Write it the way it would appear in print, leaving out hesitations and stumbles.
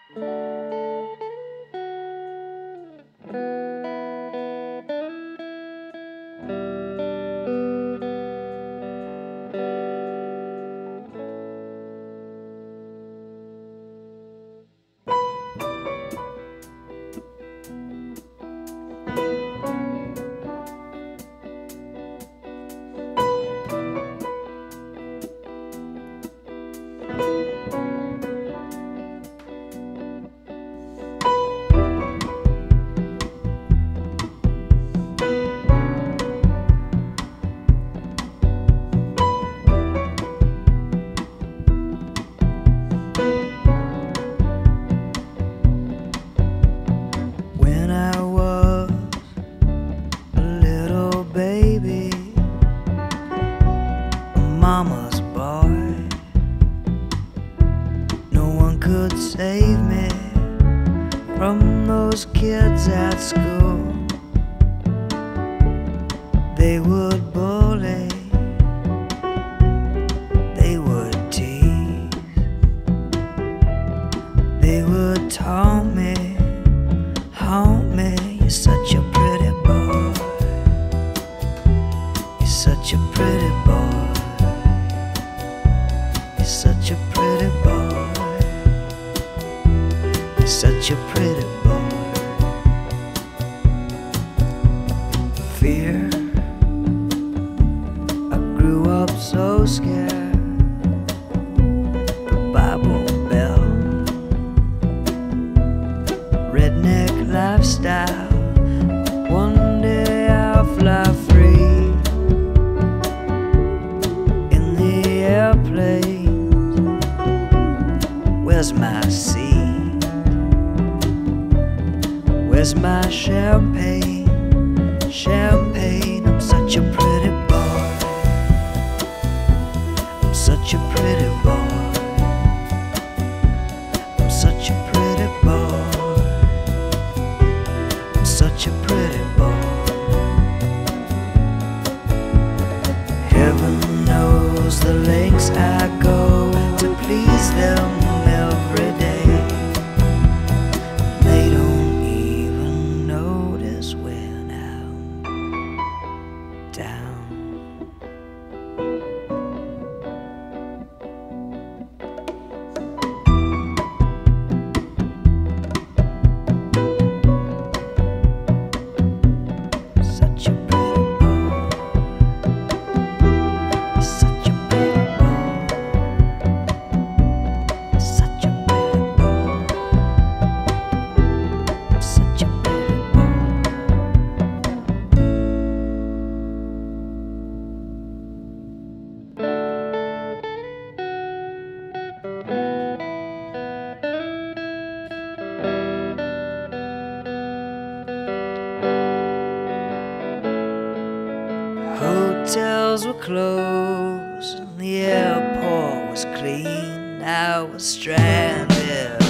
When I was a little baby, a mama's boy, no one could save me from those kids at school. They would bully, they would tease, they would taunt me, haunt me. You're such a pretty boy, you're such a pretty boy, you're such a pretty boy, you're such a pretty boy. Fear, I grew up so scared. The Bible Belt, redneck lifestyle. One day I'll fly free in the airplane. Where's my seat? Where's my champagne? Champagne, I'm such a pretty boy, I'm such a pretty boy, I'm such a pretty boy, I'm such a pretty boy. Heaven knows the lengths I go to please them every day. They don't even notice when I'm down. Such a pretty boy, such a pretty boy, such a pretty boy, such a pretty boy. Hotels were closed and the airport was clean. I was stranded